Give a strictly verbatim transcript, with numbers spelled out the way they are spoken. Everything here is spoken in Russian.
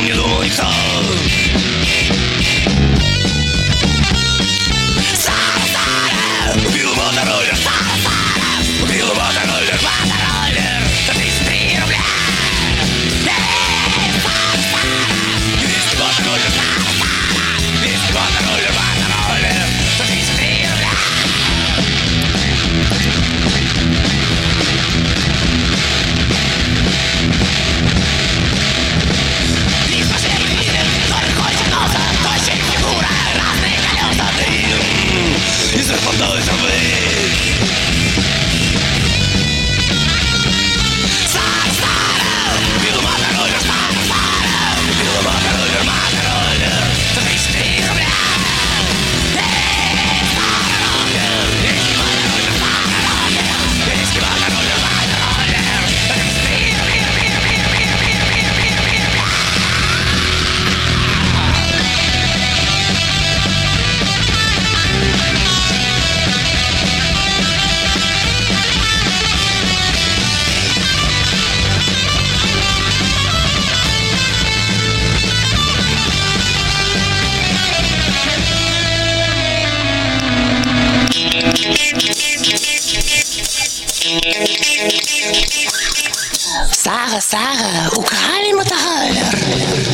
не думал никто. Сара, Сара, убил мотороллер. Сара, Сара, убил мотороллер. Мотороллер за тридцать три рубля. Эй, Сара, Сара, виски мотороллер. Сара, Сара, виски мотороллер. Мотороллер за тридцать три рубля. Западной травы. Сара, Сара, убил мотороллер. Сара, Сара, убил мотороллер. Мотороллер за тридцать три рубля. Эй, мотороллер, виски мотороллер. Мотороллер, виски мотороллер. Мотороллер за тридцать три рубля. Сара, Сара, украли мотороллер.